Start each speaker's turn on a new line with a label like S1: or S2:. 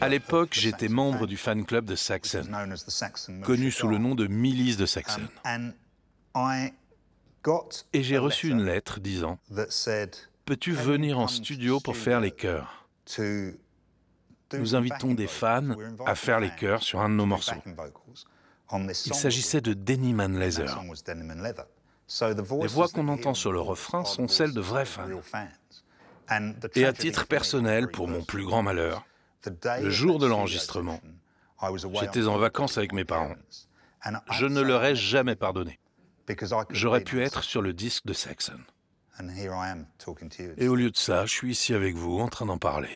S1: À l'époque, j'étais membre du fan club de Saxon, connu sous le nom de Milice de Saxon. Et j'ai reçu une lettre disant « Peux-tu venir en studio pour faire les chœurs ? Nous invitons des fans à faire les chœurs sur un de nos morceaux. » Il s'agissait de Denim & Leather. Les voix qu'on entend sur le refrain sont celles de vrais fans. Et à titre personnel, pour mon plus grand malheur, le jour de l'enregistrement, j'étais en vacances avec mes parents. Je ne leur ai jamais pardonné. J'aurais pu être sur le disque de Saxon. Et au lieu de ça, je suis ici avec vous, en train d'en parler.